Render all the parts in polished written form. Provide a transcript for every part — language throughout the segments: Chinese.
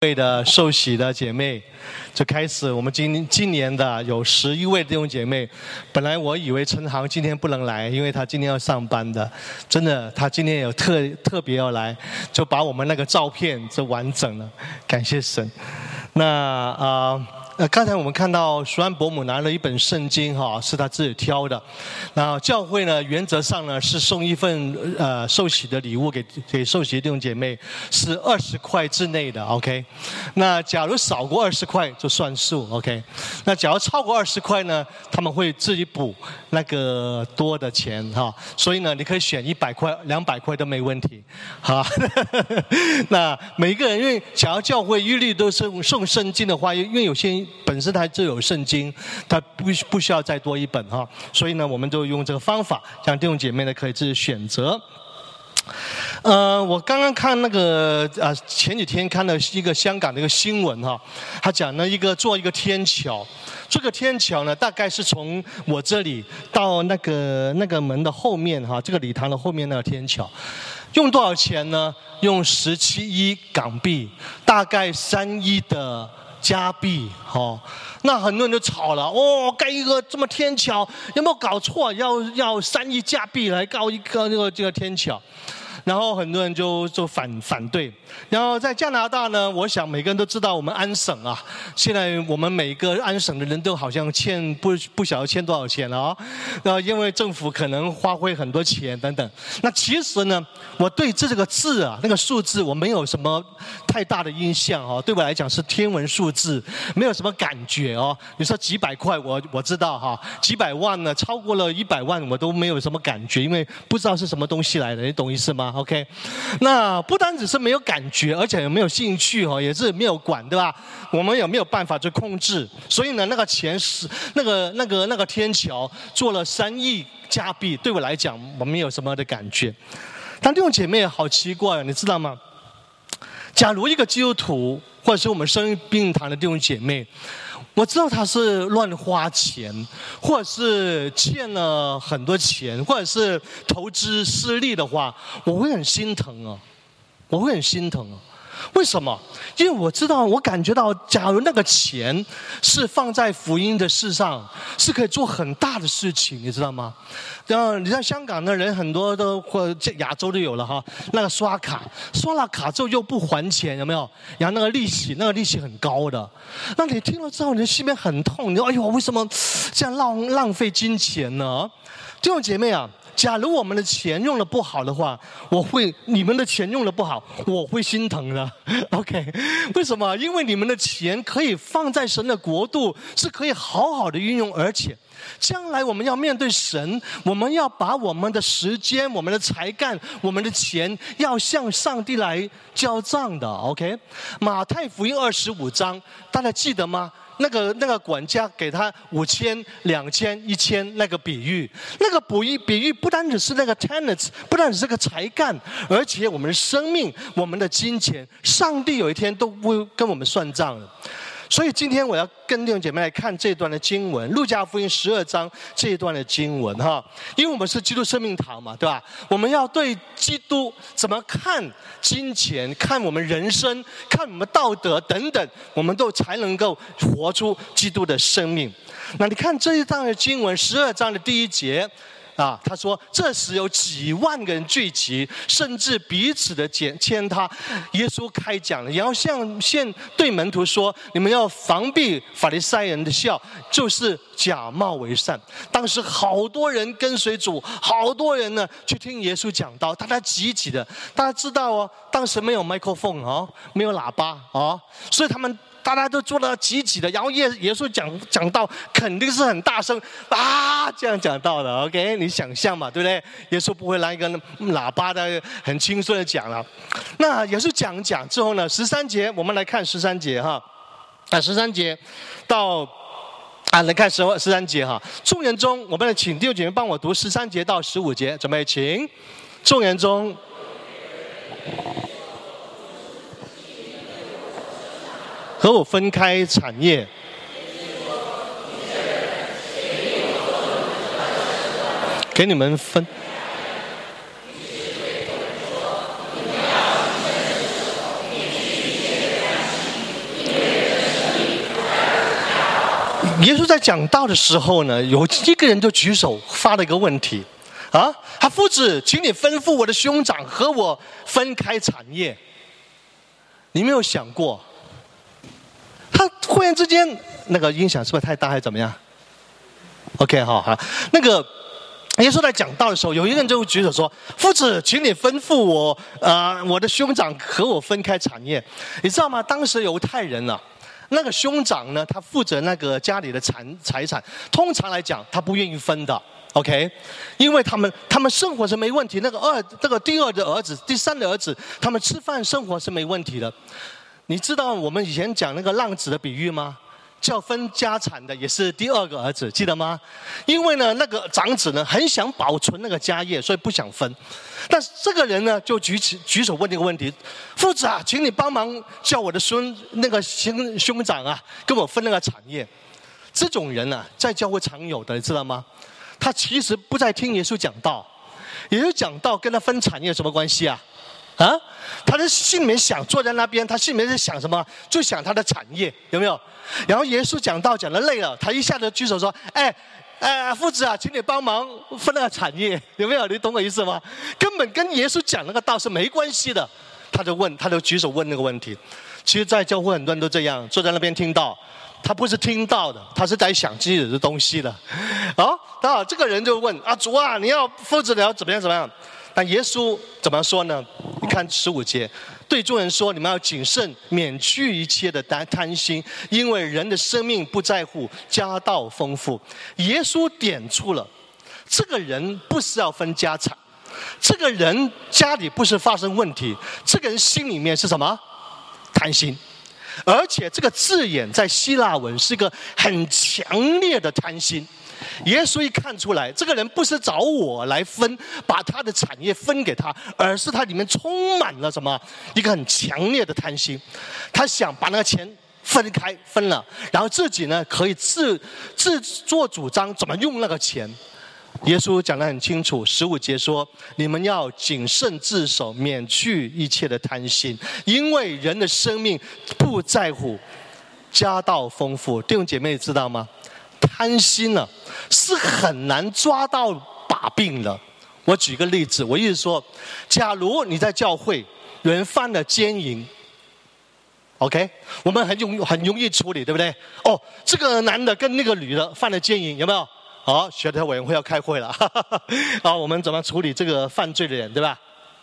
位的受洗的姐妹，就开始我们今年的有11位弟兄姐妹。本来我以为陈航今天不能来，因为他今天要上班的。真的，他今天有特别要来，就把我们那个照片就完整了，感谢神。刚才我们看到舒安伯母拿了一本圣经是他自己挑的。那教会呢，原则上呢是送一份受洗的礼物给受洗的弟兄姐妹，是20块之内的 ，OK。那假如少过20块就算数 ，OK。那假如超过20块呢，他们会自己补那个多的钱所以呢，你可以选100块、200块都没问题，那每一个人，因为假如教会一律都是送圣经的话，因为有些人本身他就有圣经，他不需要再多一本所以呢，我们就用这个方法，让弟兄姐妹呢可以自己选择。我刚刚看那个前几天看了一个香港的一个新闻他讲了做一个天桥，这个天桥呢大概是从我这里到那个门的后面这个礼堂的后面那个天桥，用多少钱呢？用17亿港币，大概3亿的加币那很多人就吵了盖一个这么天桥，有没有搞错？要3亿加币来搞一个这个天桥。然后很多人就反对。然后在加拿大呢，我想每个人都知道我们安省现在我们每个安省的人都好像欠不晓得欠多少钱了因为政府可能花费很多钱等等。那其实呢，我对这个字那个数字我没有什么太大的印象对我来讲是天文数字，没有什么感觉你说几百块我知道几百万呢，超过了100万我都没有什么感觉，因为不知道是什么东西来的，你懂意思吗？OK， 那不单只是没有感觉，而且也没有兴趣也是没有管，对吧？我们也没有办法去控制，所以呢，那个钱是那个天桥做了3亿加币，对我来讲我没有什么的感觉。但弟兄姐妹好奇怪，你知道吗？假如一个基督徒或者是我们生命堂的弟兄姐妹，我知道他是乱花钱，或者是欠了很多钱，或者是投资失利的话，我会很心疼我会很心疼为什么？因为我感觉到，假如那个钱是放在福音的事上，是可以做很大的事情，你知道吗？然后你在香港的人很多都或亚洲都有了那个刷了卡之后又不还钱，有没有？然后那个利息很高的，那你听了之后，你的心里面很痛，你说哎呦，为什么这样浪费金钱呢？弟兄姐妹假如我们的钱用的不好的话，你们的钱用的不好，我会心疼的。OK， 为什么？因为你们的钱可以放在神的国度，是可以好好的运用，而且将来我们要面对神，我们要把我们的时间、我们的才干、我们的钱，要向上帝来交账的。OK， 马太福音25章，大家记得吗？那个管家给他5000、2000、1000那个比喻，比喻不单只是那个 talents， 不单只是个才干，而且我们的生命、我们的金钱，上帝有一天都会跟我们算账的。所以今天我要跟弟兄姐妹来看这段的经文，路加福音12章这一段的经文因为我们是基督生命堂嘛，对吧？我们要对基督怎么看金钱、看我们人生、看我们道德等等，我们都才能够活出基督的生命。那你看这一章的经文12章的第1节他说这时有几万个人聚集，甚至彼此的践踏。耶稣开讲了，然后现对门徒说，你们要防避法利赛人的笑，就是假冒为善。当时好多人跟随主，好多人呢去听耶稣讲道，大家挤挤的。大家知道当时没有 microphone 没有喇叭所以大家都坐得挤挤的，然后耶稣讲道肯定是很大声这样讲道的 ，OK？ 你想象嘛，对不对？耶稣不会来一个喇叭的很轻松的讲了。那耶稣讲之后呢，13节我们来看13节13节到来看13节众人中，我们来请弟兄姐妹帮我读13节到15节，准备请。众人中。和我分开产业，给你们分。 耶稣在讲道的时候呢，有一个人就举手发了一个问题，他夫子，请你吩咐我的兄长和我分开产业。你没有想过，他忽然之间那个音响是不是太大还是怎么样 ？OK， 好，那个耶稣在讲道的时候，有一个人就举手说：“夫子，请你吩咐我，我的兄长和我分开产业。”你知道吗？当时犹太人啊，那个兄长呢，他负责那个家里的财产，通常来讲，他不愿意分的。OK， 因为他们生活是没问题，这个第二的儿子、第三的儿子，他们吃饭生活是没问题的。你知道我们以前讲那个浪子的比喻吗？叫分家产的也是第二个儿子，记得吗？因为呢，那个长子呢很想保存那个家业，所以不想分。但是这个人呢就举手问这个问题：夫子啊，请你帮忙叫我的兄长啊，跟我分那个产业。这种人啊，在教会常有的，你知道吗？他其实不在听耶稣讲道，耶稣讲道跟他分产业有什么关系啊？他的心里面想，坐在那边，他心里面在想什么？就想他的产业，有没有？然后耶稣讲道讲得累了，他一下子举手说：“夫子啊，请你帮忙分那个产业，有没有？你懂我意思吗？根本跟耶稣讲那个道是没关系的。”他就举手问那个问题。其实，在教会很多人都这样，坐在那边听道。他不是听到的，他是在想自己的东西的。这个人就问：主啊，你要夫子你要怎么样？但耶稣怎么说呢？你看15节，对众人说：你们要谨慎，免去一切的贪心，因为人的生命不在乎家道丰富。耶稣点出了，这个人不是要分家产，这个人家里不是发生问题，这个人心里面是什么？贪心。而且这个字眼在希腊文是一个很强烈的贪心。耶稣一看出来，这个人不是找我来分，把他的产业分给他，而是他里面充满了什么？一个很强烈的贪心。他想把那个钱分了，然后自己呢可以自作主张怎么用那个钱。耶稣讲得很清楚，15节说：你们要谨慎自守，免去一切的贪心，因为人的生命不在乎家道丰富。弟兄姐妹知道吗？贪心呢是很难抓到把柄的。我举个例子，我意思说，假如你在教会有人犯了奸淫 ，OK， 我们很容易处理，对不对？这个男的跟那个女的犯了奸淫，有没有？好，协调委员会要开会了。我们怎么处理这个犯罪的人，对吧？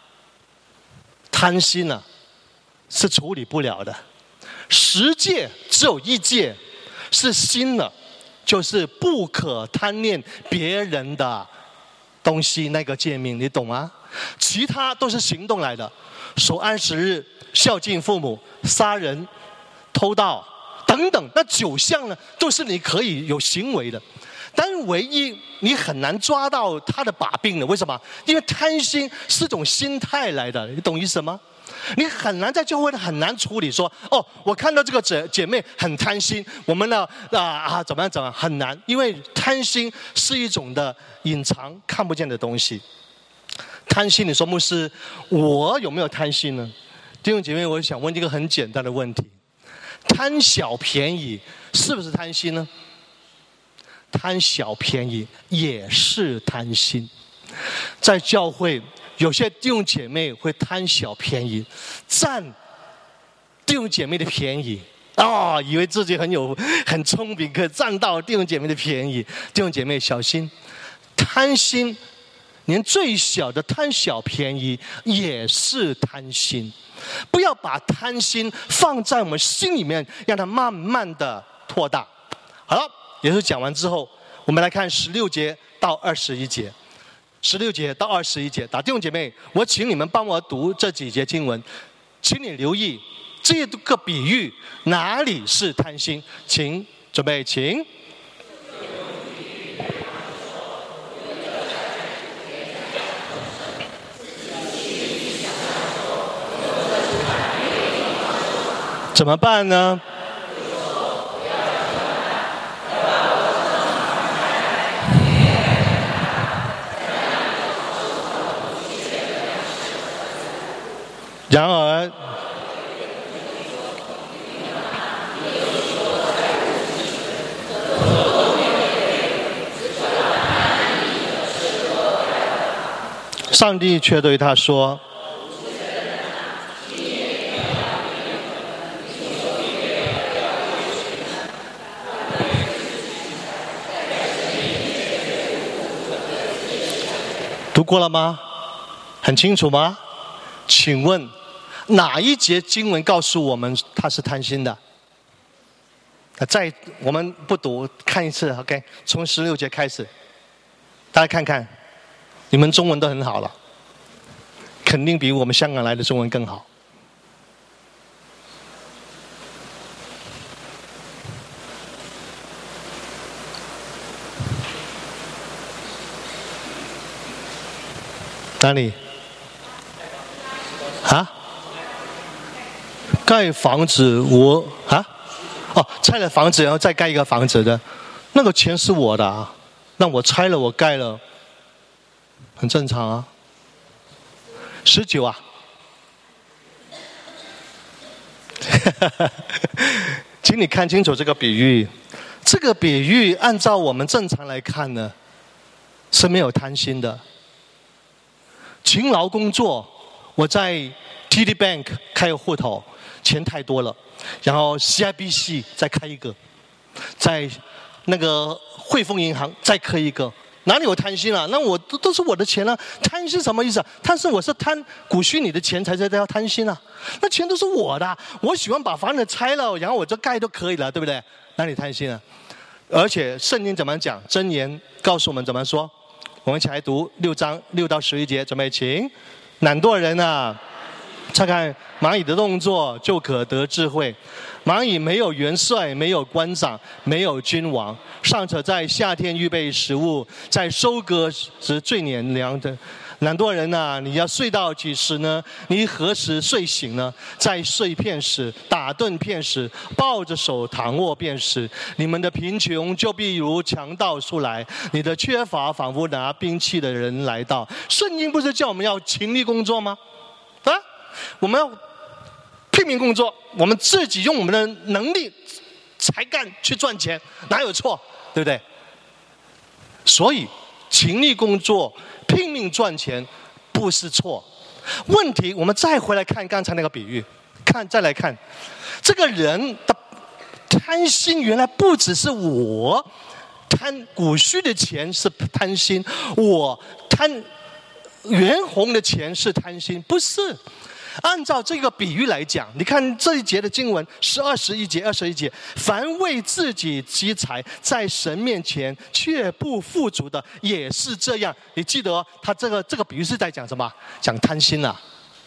贪心呢是处理不了的。10戒只有1戒是新的，就是不可贪恋别人的东西，那个诫命，你懂吗？其他都是行动来的，守安息日、孝敬父母、杀人、偷盗等等，那9项呢都是你可以有行为的。但唯一你很难抓到他的把柄的，为什么？因为贪心是种心态来的，你懂意思吗？你很难在教会很难处理说，我看到这个姐妹很贪心，我们呢怎么样很难，因为贪心是一种的隐藏看不见的东西。贪心，你说牧师，我有没有贪心呢？弟兄姐妹，我想问一个很简单的问题：贪小便宜是不是贪心呢？贪小便宜也是贪心。在教会有些弟兄姐妹会贪小便宜，占弟兄姐妹的便宜以为自己很聪明，可以占到弟兄姐妹的便宜。弟兄姐妹小心，贪心连最小的贪小便宜也是贪心。不要把贪心放在我们心里面，让它慢慢的扩大。好了，耶稣讲完之后，我们来看16节到21节。16节到21节，弟兄姐妹，我请你们帮我读这几节经文，请你留意这个比喻哪里是贪心。请准备，请。怎么办呢？然而， 上帝却对他说：读过了吗？很清楚吗？请问哪一节经文告诉我们他是贪心的？我们不读，看一次 ，OK？ 从16节开始，大家看看，你们中文都很好了，肯定比我们香港来的中文更好。哪里？啊？盖房子拆了房子然后再盖一个房子的，那个钱是我的啊，那我拆了我盖了，很正常啊。19啊，请你看清楚这个比喻。这个比喻按照我们正常来看呢，是没有贪心的。勤劳工作，我在 TD Bank 开个户头，钱太多了，然后 CIBC 再开一个，在那个汇丰银行再开一个，哪里有贪心啊？那我都是我的钱啊，贪心什么意思啊？我是贪股虚你的钱才叫贪心啊，那钱都是我的，我喜欢把房子拆了，然后我就盖都可以了，对不对？哪里贪心啊？而且圣经怎么讲？箴言告诉我们怎么说？我们一起来读6章6到11节，准备请。懒惰人啊，察看蚂蚁的动作，就可得智慧。蚂蚁没有元帅，没有官长，没有君王，尚且在夏天预备食物，在收割时最碾粮的。懒惰人啊，你要睡到几时呢？你何时睡醒呢？在睡片时，打盹片时，抱着手躺卧便是。你们的贫穷就必如强盗出来，你的缺乏仿佛拿兵器的人来到。圣经不是叫我们要勤力工作吗？啊，我们要拼命工作，我们自己用我们的能力、才干去赚钱，哪有错？对不对？所以勤力工作、拼命赚钱不是错。问题我们再回来看刚才那个比喻，再来看这个人的贪心，原来不只是我贪股虚的钱是贪心，我贪袁弘的钱是贪心，不是。按照这个比喻来讲，你看这一节的经文是21节，凡为自己积财，在神面前却不富足的，也是这样。你记得他这个比喻是在讲什么？讲贪心啊。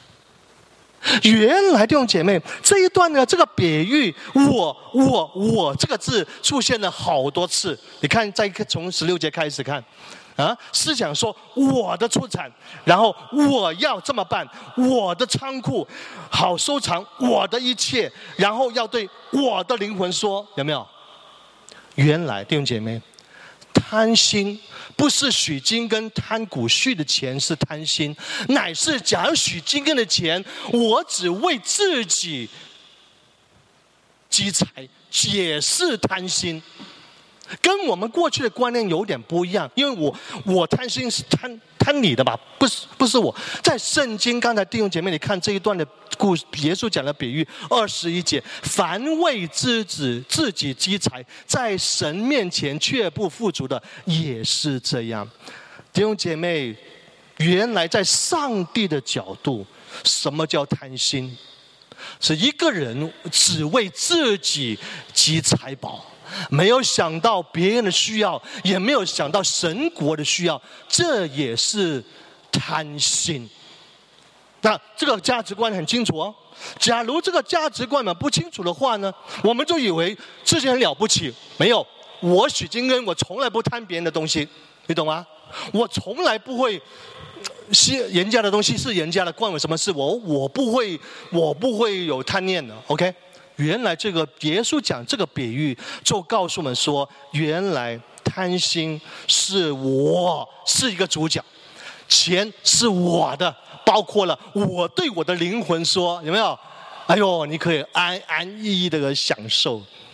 原来弟兄姐妹，这一段呢，这个比喻我这个字出现了好多次。你看，从16节开始看是讲说我的出产，然后我要这么办，我的仓库好收藏我的一切，然后要对我的灵魂说，有没有？原来弟兄姐妹，贪心不是许金根贪股虚的钱是贪心，乃是假如许金根的钱我只为自己积财，也是贪心。跟我们过去的观念有点不一样，因为我贪心是贪你的吧，不是我。在圣经刚才弟兄姐妹，你看这一段的故事，耶稣讲的比喻21节，凡为自己积财，在神面前却不富足的，也是这样。弟兄姐妹，原来在上帝的角度，什么叫贪心？是一个人只为自己积财宝，没有想到别人的需要，也没有想到神国的需要，这也是贪心。那这个价值观很清楚哦。假如这个价值观不清楚的话呢，我们就以为自己很了不起。没有，我许金根，我从来不贪别人的东西，你懂吗？我从来不会是人家的东西是人家的，关我什么事？我不会有贪念的。OK。原来这个耶稣讲这个比喻，就告诉我们说，原来贪心是一个主角，钱是我的，包括了我对我的灵魂说，有没有？哎呦，你可以安安逸逸的享受。弟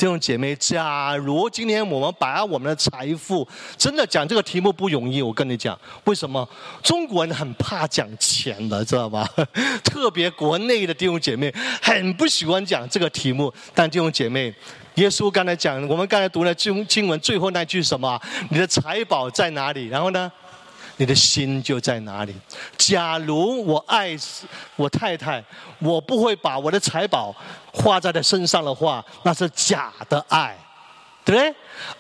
弟兄姐妹，假如今天我们把我们的财富，真的讲这个题目不容易，我跟你讲，为什么？中国人很怕讲钱的，知道吧？特别国内的弟兄姐妹很不喜欢讲这个题目。但弟兄姐妹，耶稣刚才讲，我们刚才读了经文最后那句什么？你的财宝在哪里？然后呢？你的心就在哪里？假如我爱我太太，我不会把我的财宝花在她身上的话，那是假的爱，对不对？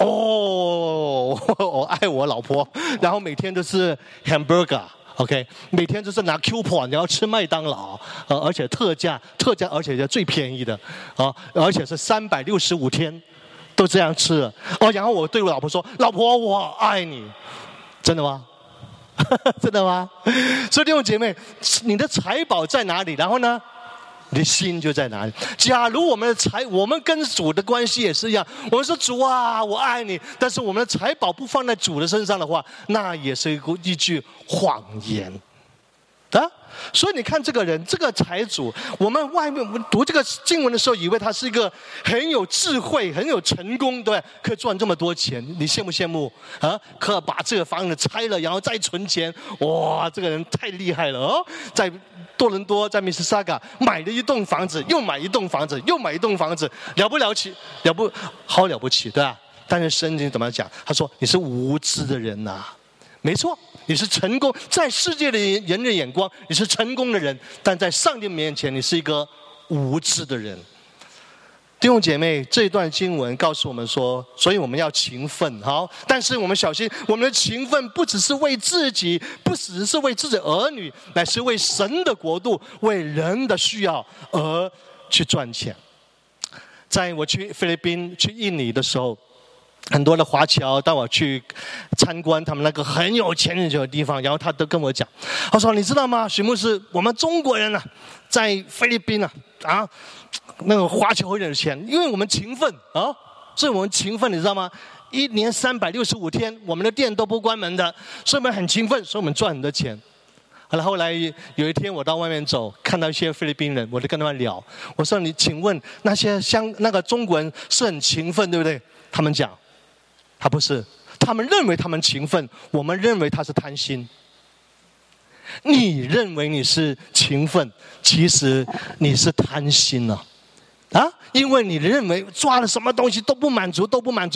我爱我老婆，然后每天都是 hamburger。OK， 每天就是拿 coupon， 然后吃麦当劳，而且特价，而且是最便宜的，而且是365天都这样吃。然后我对我老婆说：“老婆，我爱你。”真的吗？真的吗？所以弟兄姐妹，你的财宝在哪里？然后呢，你的心就在哪里。假如我们跟主的关系也是一样，我们说主啊，我爱你，但是我们的财宝不放在主的身上的话，那也是一句谎言。所以你看这个人，这个财主，我们读这个经文的时候，以为他是一个很有智慧、很有成功，对，可以赚这么多钱，你羡不羡慕啊？可把这个房子拆了，然后再存钱，哇，这个人太厉害了哦！在多伦多，在密西沙嘎买了一栋房子，又买一栋房子，又买一栋房子，了不了不起，对吧？但是圣经怎么讲？他说你是无知的人呐，没错。你是成功，在世界的人的眼光，你是成功的人，但在上帝面前，你是一个无知的人。弟兄姐妹，这一段经文告诉我们说，所以我们要勤奋，好，但是我们小心，我们的勤奋不只是为自己，不只是为自己儿女，乃是为神的国度，为人的需要而去赚钱。在我去菲律宾、去印尼的时候，很多的华侨带我去参观他们那个很有钱的地方，然后他都跟我讲，他说：“你知道吗，许牧师，我们中国人啊，在菲律宾那个华侨很有钱，因为我们勤奋啊，所以我们勤奋，你知道吗？一年365天，我们的店都不关门的，所以我们很勤奋，所以我们赚很多钱。”后来有一天我到外面走，看到一些菲律宾人，我就跟他们聊，我说：“你请问那些那个中国人是很勤奋，对不对？”他们讲。他不是，他们认为他们勤奋，我们认为他是贪心。你认为你是勤奋，其实你是贪心了，因为你认为抓了什么东西都不满足。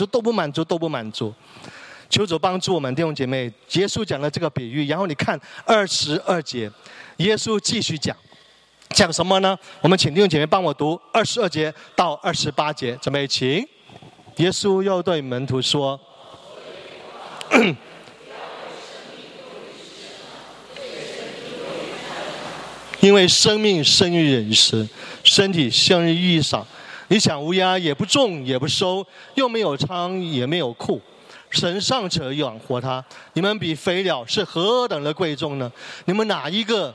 求主帮助我们弟兄姐妹。耶稣讲了这个比喻，然后你看22节，耶稣继续讲什么呢？我们请弟兄姐妹帮我读22节到28节，准备请。耶稣又对门徒说：“因为生命生于饮食，身体生于衣裳。你想乌鸦也不种也不收，又没有仓也没有库，神尚且养活它，你们比飞鸟是何等的贵重呢？你们哪一个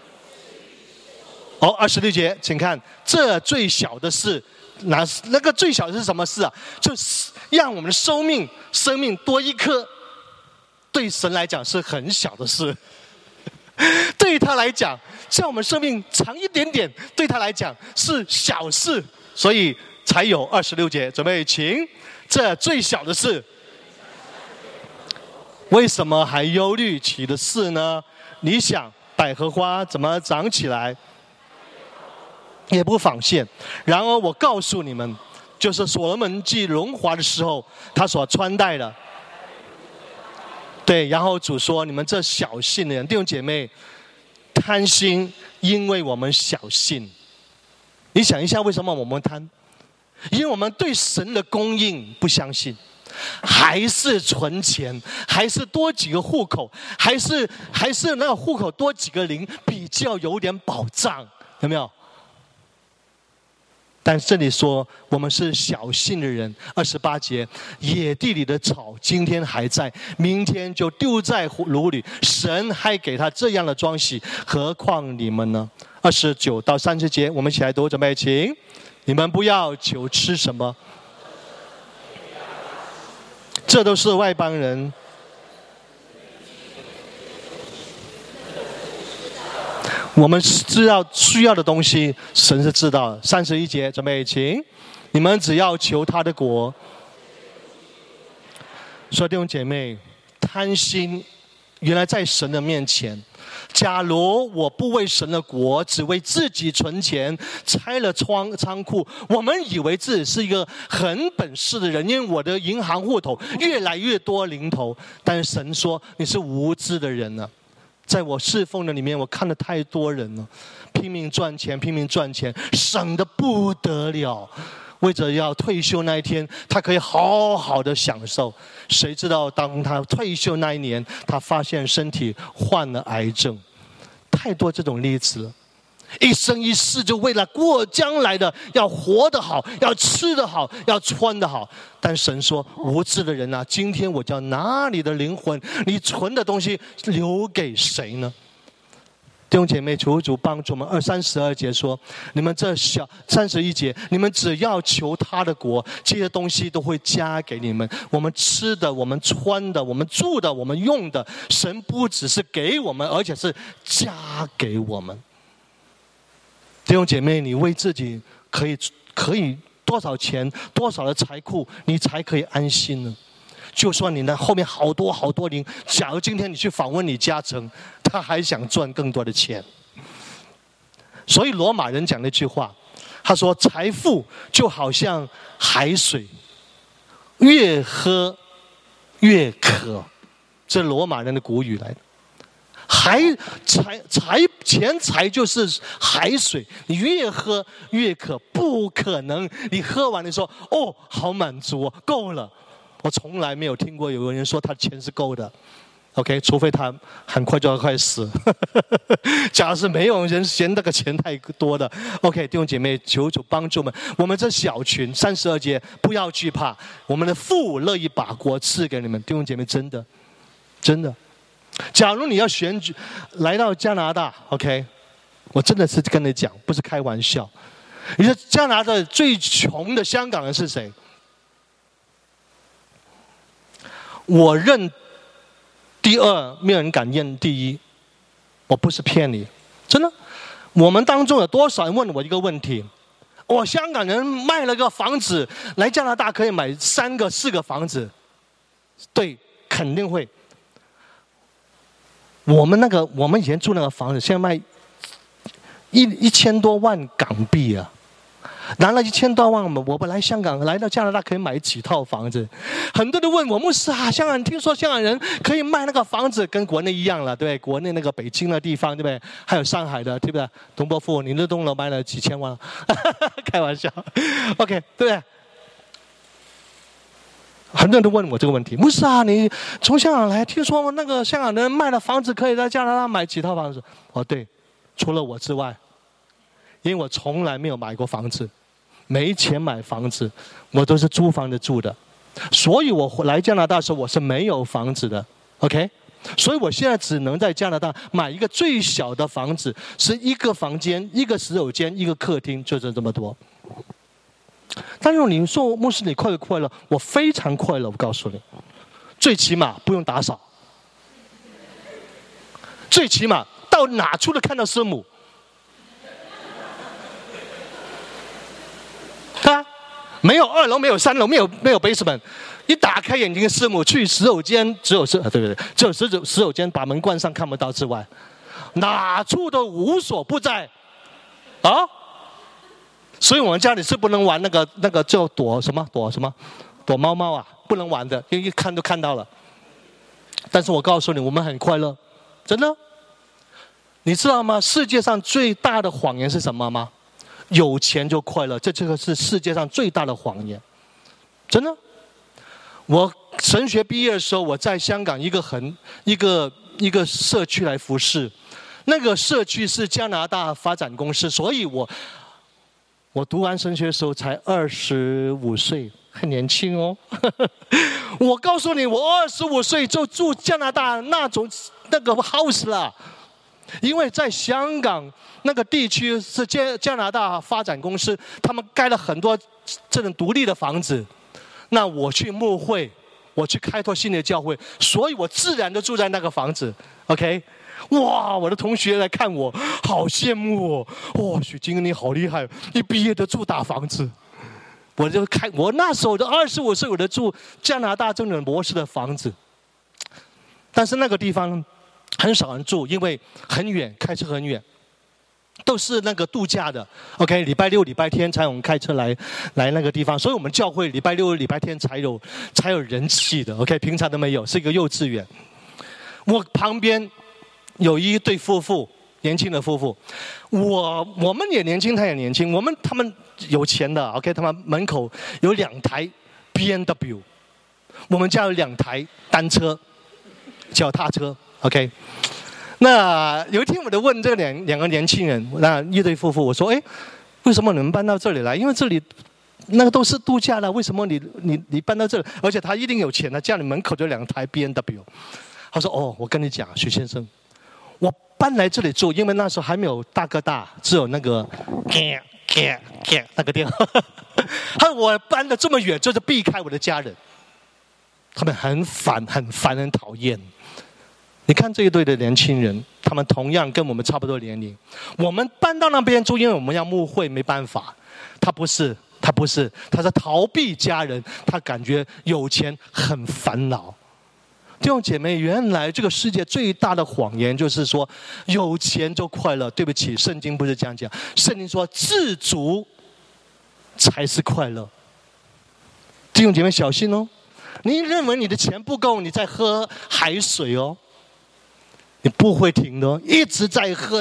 ？”26节，请看，这最小的事。那个最小的是什么事啊？就是让我们的生命多一颗，对神来讲是很小的事。对于他来讲，像我们生命长一点点，对他来讲是小事，所以才有26节。准备请，这最小的事，为什么还忧虑其的事呢？你想百合花怎么长起来？也不纺线。然而我告诉你们，就是所罗门既荣华的时候，他所穿戴的。对，然后主说：“你们这小信的人，弟兄姐妹，贪心，因为我们小信。你想一下，为什么我们贪？因为我们对神的供应不相信，还是存钱，还是多几个户口，还是那个户口多几个零，比较有点保障，有没有？”但这里说我们是小信的人。28节，野地里的草今天还在，明天就丢在炉里，神还给他这样的装洗，何况你们呢？29到30节，我们一起来读，准备请。你们不要求吃什么，这都是外邦人我们知道需要的东西，神是知道的。31节，准备请。 你们只要求他的国。所以弟兄姐妹，贪心原来在神的面前，假如我不为神的国，只为自己存钱，拆了仓库，我们以为自己是一个很本事的人，因为我的银行户头越来越多零头。但是神说你是无知的人啊。在我侍奉的里面，我看了太多人了，拼命赚钱，省得不得了，为着要退休那一天，他可以好好的享受。谁知道当他退休那一年，他发现身体患了癌症。太多这种例子了，一生一世就为了过将来的，要活得好，要吃得好，要穿得好。但神说，无知的人啊，今天我就要拿你的灵魂，你存的东西留给谁呢？弟兄姐妹，求主帮助我们。32节说，你们这31节，你们只要求他的国，这些东西都会加给你们。我们吃的，我们穿的，我们住的，我们用的，神不只是给我们，而且是加给我们。弟兄姐妹，你为自己可以多少钱，多少的财库，你才可以安心呢？就算你那后面好多零，假如今天你去访问你家成，他还想赚更多的钱。所以罗马人讲了一句话，他说财富就好像海水，越喝越渴。这罗马人的古语来的。钱财就是海水，你越喝越渴，不可能你喝完的时候，哦，好满足哦，够了。我从来没有听过有人说他的钱是够的 ，OK， 除非他很快就要快死。假如是没有人嫌那个钱太多的 ，OK， 弟兄姐妹，求主帮助我们。我们这小群32节，不要惧怕，我们的父乐意把国赐给你们。弟兄姐妹，真的，真的。假如你要选举来到加拿大 ，OK， 我真的是跟你讲，不是开玩笑。你说加拿大最穷的香港人是谁？我认第二，没有人敢认第一。我不是骗你，真的。我们当中有多少人问我一个问题：我香港人卖了个房子，来加拿大可以买3个、4个房子？对，肯定会。我们以前住那个房子，现在卖1000多万港币啊！拿了1000多万，我们来香港，来到加拿大可以买几套房子？很多人问我，牧师啊，香港人听说香港人可以卖那个房子，跟国内一样了，对不对？国内那个北京的地方，对不对？还有上海的，对不对？东伯父，你那栋楼卖了几千万？开玩笑 ，OK， 对不对？很多人都问我这个问题，牧师啊，你从香港来，听说那个香港人卖了房子，可以在加拿大买几套房子？哦，对，除了我之外，因为我从来没有买过房子。没钱买房子，我都是租房子住的，所以我来加拿大的时候我是没有房子的 ，OK， 所以我现在只能在加拿大买一个最小的房子，是1个房间、1个洗手间、1个客厅，就是这么多。但是你说牧师你快不快乐？我非常快乐，我告诉你，最起码不用打扫，最起码到哪处都看到师母。没有2楼，没有3楼，没有 basement， 一打开眼睛，师母去洗手间，对不对？只有洗手间把门关上看不到之外，哪处都无所不在，啊！所以我们家里是不能玩那个叫躲猫猫啊，不能玩的，因为一看都看到了。但是我告诉你，我们很快乐，真的。你知道吗？世界上最大的谎言是什么吗？有钱就快乐，这个是世界上最大的谎言，真的。我神学毕业的时候，我在香港一个社区来服侍，那个社区是加拿大发展公司，所以我读完神学的时候才25岁，很年轻哦。我告诉你，我25岁就住加拿大那个 house 了。因为在香港那个地区是加拿大发展公司，他们盖了很多这种独立的房子。那我去牧会，我去开拓新的教会，所以我自然就住在那个房子。OK， 哇，我的同学来看我，好羡慕哦。许金你好厉害，一毕业就住大房子。 我那时候的25岁，我就住加拿大这种模式的房子，但是那个地方很少人住，因为很远，开车很远，都是那个度假的。OK， 礼拜六、礼拜天才有人开车来那个地方，所以我们教会礼拜六、礼拜天才有人气的。OK， 平常都没有，是一个幼稚园。我旁边有一对夫妇，年轻的夫妇，我们也年轻，他也年轻，他们有钱的。OK， 他们门口有2台 BMW， 我们家有2台单车、脚踏车。OK， 那有一天我就问这两个年轻人，那一对夫妇，我说：“哎，为什么你们搬到这里来？因为这里那个都是度假的，为什么你搬到这里？而且他一定有钱的，家里门口就2台 BMW。”他说：“哦，我跟你讲，许先生，我搬来这里住，因为那时候还没有大哥大，只有那个那个电话。他说我搬得这么远，就是避开我的家人，他们很烦，很讨厌。你看这一对的年轻人，他们同样跟我们差不多年龄。我们搬到那边住，因为我们要牧会，没办法。他不是，他是逃避家人，他感觉有钱很烦恼。弟兄姐妹，原来这个世界最大的谎言就是说有钱就快乐。对不起，圣经不是这样讲，圣经说知足才是快乐。弟兄姐妹小心哦，你认为你的钱不够，你在喝海水哦，你不会停的哦，一直在喝。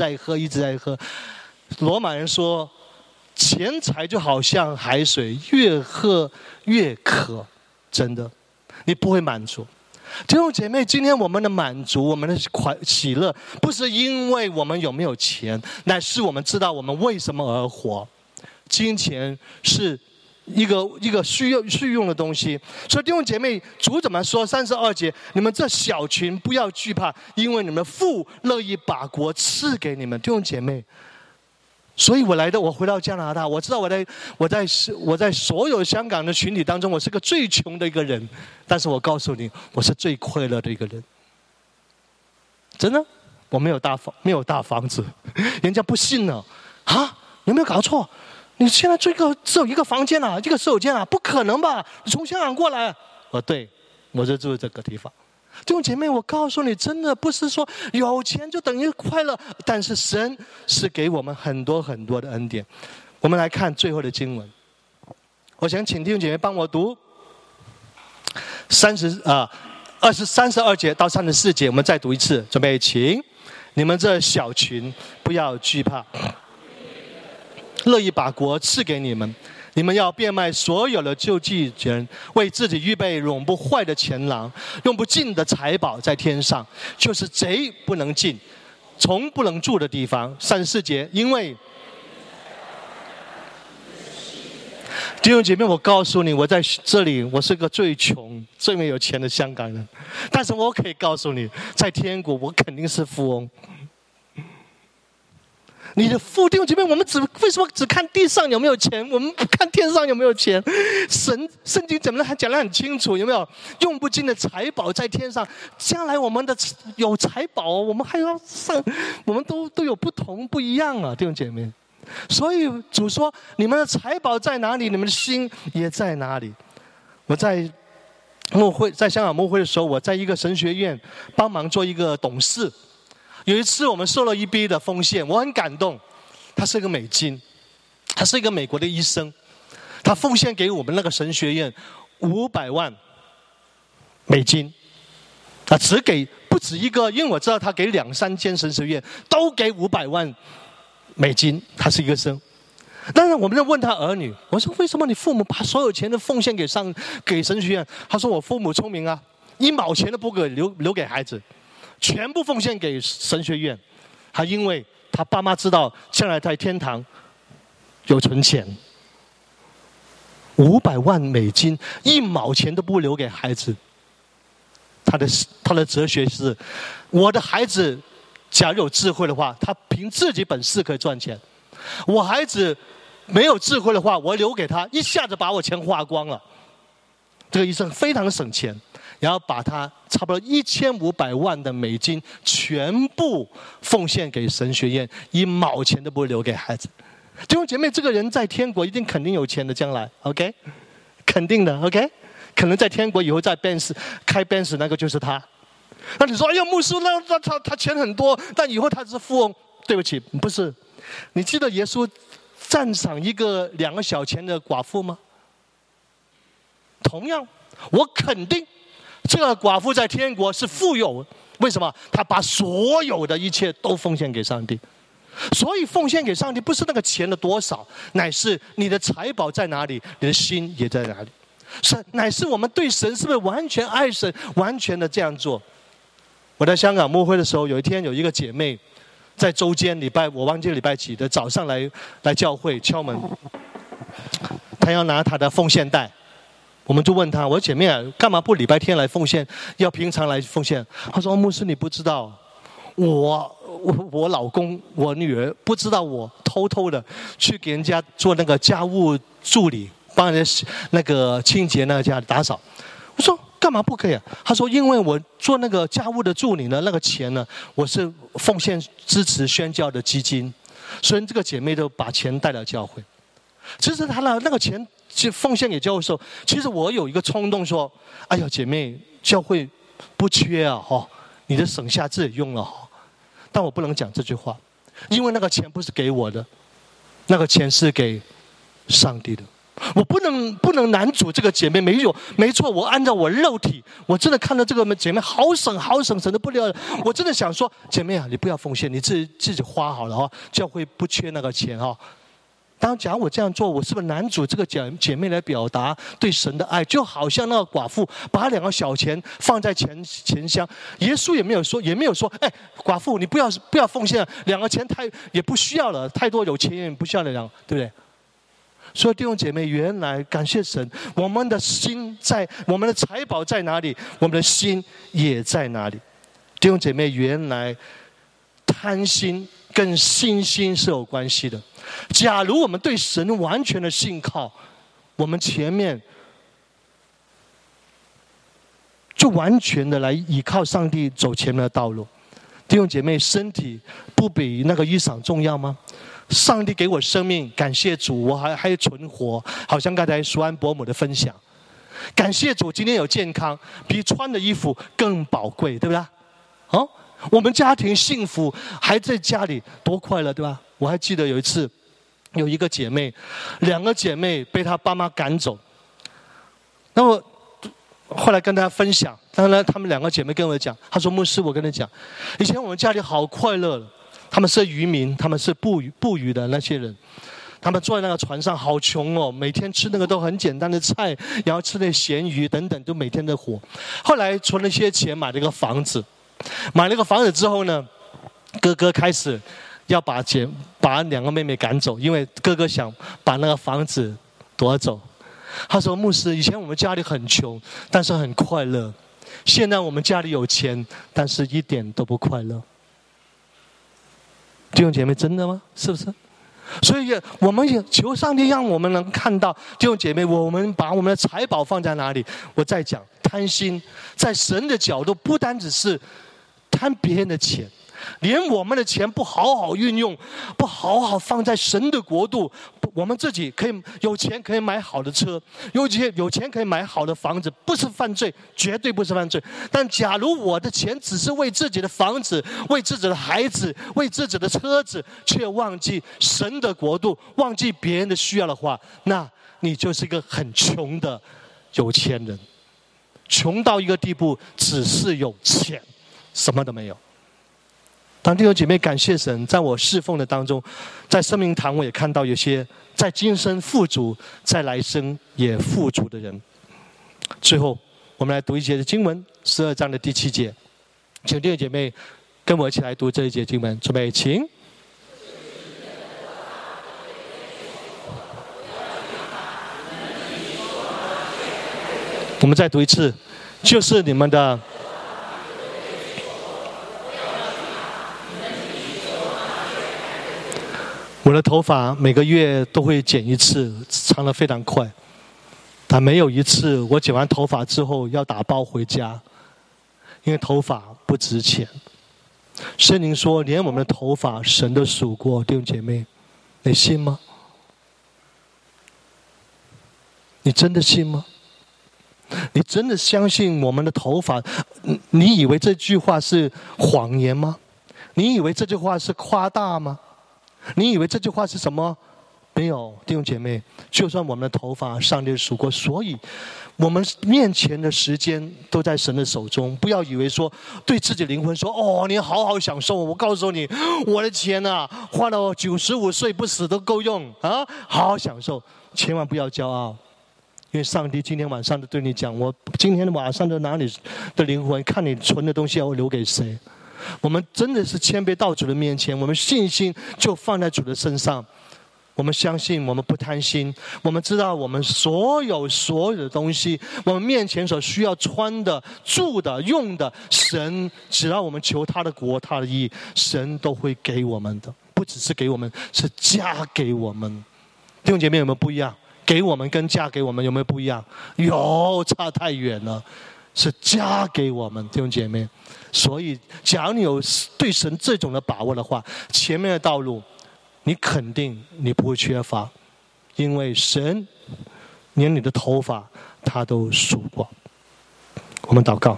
罗马人说，钱财就好像海水，越喝越渴，真的，你不会满足。弟兄姐妹，今天我们的满足，我们的喜乐，不是因为我们有没有钱，乃是我们知道我们为什么而活。金钱是一个需用的东西。所以弟兄姐妹，主怎么说？32节，你们这小群不要惧怕，因为你们父乐意把国赐给你们。弟兄姐妹，所以我回到加拿大，我知道我在所有香港的群体当中，我是个最穷的一个人，但是我告诉你，我是最快乐的一个人。真的，我没有大房子，人家不信呢。啊，有没有搞错？你现在只有一个房间啊，一个洗手间啊，不可能吧？你从香港过来？对，我就住这个地方。弟兄姐妹，我告诉你，真的不是说有钱就等于快乐，但是神是给我们很多很多的恩典。我们来看最后的经文，我想请弟兄姐妹帮我读32节到34节，我们再读一次，准备，请。你们这小群不要惧怕，乐意把国赐给你们。你们要变卖所有的救济人，为自己预备永不坏的钱囊，用不尽的财宝在天上，就是贼不能进，虫不能住的地方。34节，因为弟兄姐妹，我告诉你，我在这里，我是个最穷、最没有钱的香港人，但是我可以告诉你，在天国，我肯定是富翁。你的弟兄姐妹，我们为什么只看地上有没有钱，我们不看天上有没有钱？圣经怎么还讲得很清楚？有没有用不尽的财宝在天上？将来我们的有财宝，我们还要上，我们都有不一样啊，弟兄姐妹。所以主说，你们的财宝在哪里，你们的心也在哪里。我在香港牧会的时候，我在一个神学院帮忙做一个董事。有一次我们收了一笔的奉献，我很感动。他是一个美金，他是一个美国的医生，他奉献给我们那个神学院500万美金。他不止一个，因为我知道他给2、3间神学院都给500万美金。他是一个生，当然我们就问他儿女，我说为什么你父母把所有钱都奉献给神学院？他说我父母聪明啊，1毛钱都不给留给孩子，全部奉献给神学院。他因为他爸妈知道将来在天堂有存钱，500万美金，1毛钱都不留给孩子。他的哲学是，我的孩子假如有智慧的话，他凭自己本事可以赚钱；我孩子没有智慧的话，我留给他，一下子把我钱花光了。这个医生非常省钱，然后把他差不多1500万的美金全部奉献给神学院，1毛钱都不会留给孩子。 弟兄姐妹，这个人在天国一定肯定有钱的，将来 ，OK， 肯定的 ，OK， 可能在天国以后在开 Benz 那个就是他。那你说，哎呀，牧师，那他钱很多，但以后他是富翁？对不起，不是。你记得耶稣赞赏一个2个小钱的寡妇吗？同样，我肯定这个寡妇在天国是富有。为什么？他把所有的一切都奉献给上帝。所以奉献给上帝不是那个钱的多少，乃是你的财宝在哪里，你的心也在哪里。乃是我们对神是不是完全爱神，完全的这样做。我在香港牧会的时候，有一天有一个姐妹在周间我忘记礼拜几的早上来教会敲门，她要拿她的奉献袋。我们就问她，我说姐妹啊，干嘛不礼拜天来奉献，要平常来奉献？她说，牧师你不知道，我老公我女儿不知道我偷偷的去给人家做那个家务助理，帮人家那个清洁那个家里打扫。我说干嘛不可以啊？他说因为我做那个家务的助理呢，那个钱呢，我是奉献支持宣教的基金，所以这个姐妹就把钱带到教会。其实她那个钱奉献给教会的时候，其实我有一个冲动说，哎呀姐妹，教会不缺啊你的省下自己用了但我不能讲这句话，因为那个钱不是给我的，那个钱是给上帝的。我不能拦阻这个姐妹，没错，我按照我肉体，我真的看到这个姐妹好省得不了，我真的想说，姐妹啊，你不要奉献，你自己花好了教会不缺那个钱当然，假如我这样做，我是不是拦阻这个姐妹来表达对神的爱？就好像那个寡妇把2个小钱放在钱箱，耶稣也没有说，哎，寡妇你不要奉献，2个钱也不需要了，太多有钱人不需要了，对不对？所以弟兄姐妹，原来感谢神，我们的心在，我们的财宝在哪里，我们的心也在哪里。弟兄姐妹，原来贪心跟信心是有关系的。假如我们对神完全的信靠，我们前面就完全的来依靠上帝走前面的道路。弟兄姐妹，身体不比那个衣裳重要吗？上帝给我生命，感谢主，我还存活，好像刚才苏安伯母的分享，感谢主今天有健康，比穿的衣服更宝贵，对不对？我们家庭幸福，还在家里多快乐，对吧？我还记得有一次，有一个姐妹，2个姐妹被她爸妈赶走，那么后来跟大家分享，当然她们2个姐妹跟我讲，她说牧师，我跟你讲，以前我们家里好快乐了。他们是渔民，他们是捕鱼的那些人，他们坐在那个船上好穷每天吃那个都很简单的菜，然后吃那咸鱼等等，都每天的活。后来存了一些钱，买了一个房子，之后呢，哥哥开始要把2个妹妹赶走，因为哥哥想把那个房子夺走。他说牧师，以前我们家里很穷，但是很快乐，现在我们家里有钱，但是一点都不快乐。弟兄姐妹，真的吗？是不是？所以我们也求上帝让我们能看到，弟兄姐妹，我们把我们的财宝放在哪里？我再讲，贪心在神的角度不单只是贪别人的钱，连我们的钱不好好运用，不好好放在神的国度，我们自己可以有钱可以买好的车，有钱可以买好的房子，不是犯罪，绝对不是犯罪。但假如我的钱只是为自己的房子、为自己的孩子、为自己的车子，却忘记神的国度，忘记别人的需要的话，那你就是一个很穷的有钱人，穷到一个地步，只是有钱，什么都没有。当弟兄姐妹，感谢神，在我侍奉的当中，在生命堂我也看到有些在今生富足，在来生也富足的人。最后，我们来读一节的经文，12章的第7节，请弟兄姐妹跟我一起来读这一节经文，准备，请。我们再读一次，就是你们的。我的头发每个月都会剪一次，长得非常快，但没有一次我剪完头发之后要打包回家，因为头发不值钱。圣灵说，连我们的头发神都数过，弟兄姐妹，你信吗？ 你真的信吗？你真的相信我们的头发？你以为这句话是谎言吗？你以为这句话是夸大吗？你以为这句话是什么？没有，弟兄姐妹，就算我们的头发，上帝数过，所以我们面前的时间都在神的手中。不要以为说对自己灵魂说：“哦，你好好享受。”我告诉你，我的钱啊，花到95岁不死都够用啊！好好享受，千万不要骄傲，因为上帝今天晚上都对你讲：“我今天晚上就拿你的灵魂，看你存的东西要留给谁。”我们真的是谦卑到主的面前，我们信心就放在主的身上。我们相信，我们不贪心，我们知道我们所有的东西，我们面前所需要穿的、住的、用的，神只要我们求他的国、他的义，神都会给我们的。不只是给我们，是加给我们。弟兄姐妹有没有不一样？给我们跟加给我们有没有不一样？有，差太远了。是加给我们，弟兄姐妹。所以，假如你有对神这种的把握的话，前面的道路你肯定你不会缺乏，因为神连你的头发他都数过。我们祷告。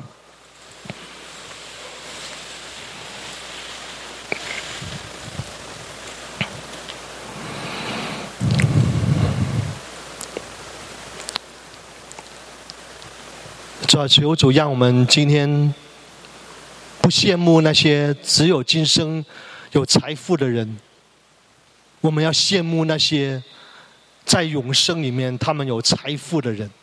求主让我们今天不羡慕那些只有今生有财富的人，我们要羡慕那些在永生里面他们有财富的人。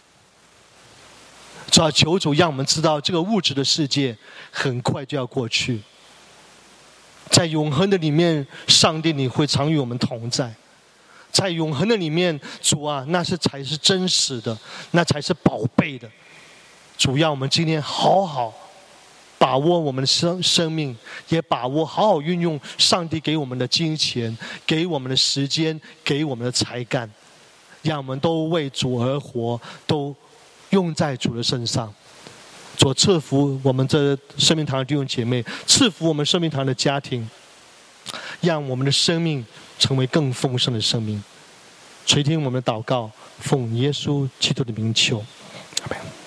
求主让我们知道这个物质的世界很快就要过去，在永恒的里面，上帝你会常与我们同在。在永恒的里面，主啊，那才是真实的，那才是宝贝的。主要我们今天好好把握我们的生命，也把握好好运用上帝给我们的金钱，给我们的时间，给我们的才干，让我们都为主而活，都用在主的身上。主赐福我们这生命堂的弟兄姐妹，赐福我们生命堂的家庭，让我们的生命成为更丰盛的生命。垂听我们的祷告，奉耶稣基督的名求，阿们。